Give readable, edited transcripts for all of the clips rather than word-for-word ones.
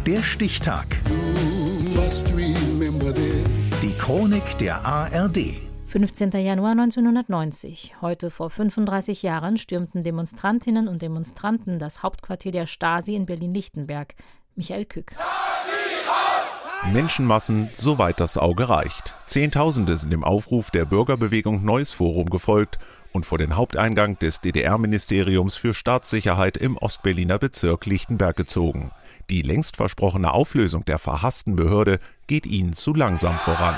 Der Stichtag. Die Chronik der ARD. 15. Januar 1990. Heute vor 35 Jahren stürmten Demonstrantinnen und Demonstranten das Hauptquartier der Stasi in Berlin-Lichtenberg. Michael Kück. Menschenmassen, soweit das Auge reicht. Zehntausende sind dem Aufruf der Bürgerbewegung Neues Forum gefolgt und vor den Haupteingang des DDR-Ministeriums für Staatssicherheit im Ostberliner Bezirk Lichtenberg gezogen. Die längst versprochene Auflösung der verhassten Behörde geht ihnen zu langsam voran.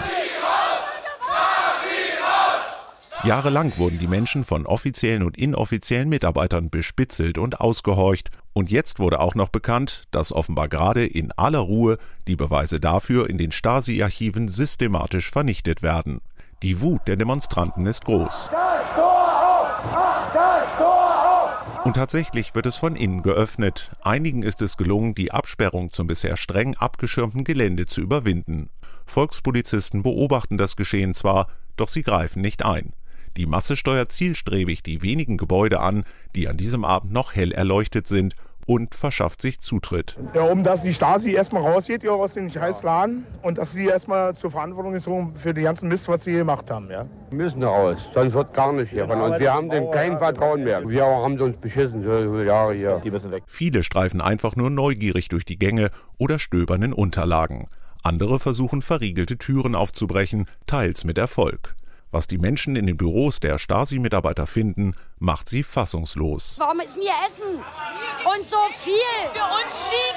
Jahrelang wurden die Menschen von offiziellen und inoffiziellen Mitarbeitern bespitzelt und ausgehorcht. Und jetzt wurde auch noch bekannt, dass offenbar gerade in aller Ruhe die Beweise dafür in den Stasi-Archiven systematisch vernichtet werden. Die Wut der Demonstranten ist groß. Das Tor auf! Das Tor auf! Und tatsächlich wird es von innen geöffnet. Einigen ist es gelungen, die Absperrung zum bisher streng abgeschirmten Gelände zu überwinden. Volkspolizisten beobachten das Geschehen zwar, doch sie greifen nicht ein. Die Masse steuert zielstrebig die wenigen Gebäude an, die an diesem Abend noch hell erleuchtet sind, und verschafft sich Zutritt. Ja, dass die Stasi erstmal rausgeht aus den Scheißladen und dass sie erstmal zur Verantwortung gezogen für den ganzen Mist, was sie gemacht haben. Ja. Wir müssen raus, sonst wird gar nicht hier von uns. Wir haben dem kein Vertrauen mehr. Wir haben uns beschissen so Jahre hier. Die müssen weg. Viele streifen einfach nur neugierig durch die Gänge oder stöbern in Unterlagen. Andere versuchen, verriegelte Türen aufzubrechen, teils mit Erfolg. Was die Menschen in den Büros der Stasi-Mitarbeiter finden, macht sie fassungslos. Warum es nie Essen und so viel für uns nie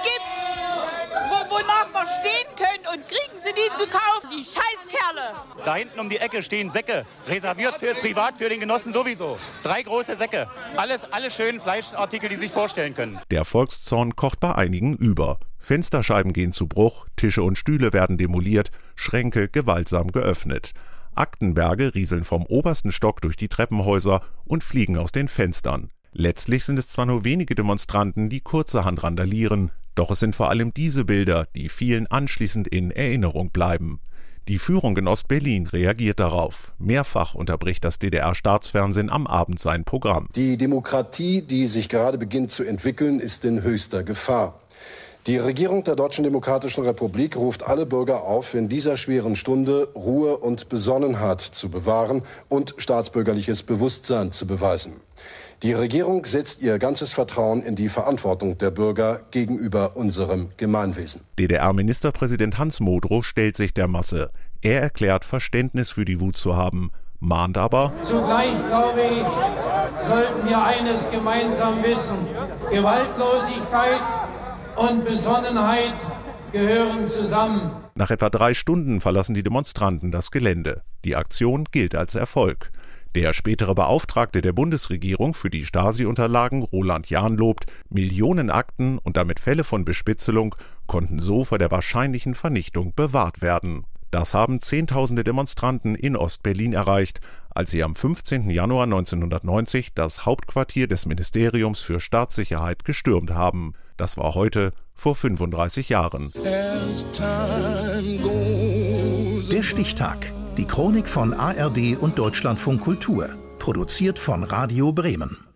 gibt, wonach wir stehen können und kriegen sie nie zu kaufen, die Scheißkerle. Da hinten um die Ecke stehen Säcke, reserviert privat für den Genossen sowieso. 3 große Säcke, alle schönen Fleischartikel, die Sie sich vorstellen können. Der Volkszorn kocht bei einigen über. Fensterscheiben gehen zu Bruch, Tische und Stühle werden demoliert, Schränke gewaltsam geöffnet. Aktenberge rieseln vom obersten Stock durch die Treppenhäuser und fliegen aus den Fenstern. Letztlich sind es zwar nur wenige Demonstranten, die kurzerhand randalieren, doch es sind vor allem diese Bilder, die vielen anschließend in Erinnerung bleiben. Die Führung in Ostberlin reagiert darauf. Mehrfach unterbricht das DDR-Staatsfernsehen am Abend sein Programm. Die Demokratie, die sich gerade beginnt zu entwickeln, ist in höchster Gefahr. Die Regierung der Deutschen Demokratischen Republik ruft alle Bürger auf, in dieser schweren Stunde Ruhe und Besonnenheit zu bewahren und staatsbürgerliches Bewusstsein zu beweisen. Die Regierung setzt ihr ganzes Vertrauen in die Verantwortung der Bürger gegenüber unserem Gemeinwesen. DDR-Ministerpräsident Hans Modrow stellt sich der Masse. Er erklärt, Verständnis für die Wut zu haben, mahnt aber: Zugleich, glaube ich, sollten wir eines gemeinsam wissen: Gewaltlosigkeit und Besonnenheit gehören zusammen. Nach etwa 3 Stunden verlassen die Demonstranten das Gelände. Die Aktion gilt als Erfolg. Der spätere Beauftragte der Bundesregierung für die Stasi-Unterlagen, Roland Jahn, lobt, Millionen Akten und damit Fälle von Bespitzelung konnten so vor der wahrscheinlichen Vernichtung bewahrt werden. Das haben Zehntausende Demonstranten in Ostberlin erreicht, als sie am 15. Januar 1990 das Hauptquartier des Ministeriums für Staatssicherheit gestürmt haben. Das war heute vor 35 Jahren. Der Stichtag. Die Chronik von ARD und Deutschlandfunk Kultur. Produziert von Radio Bremen.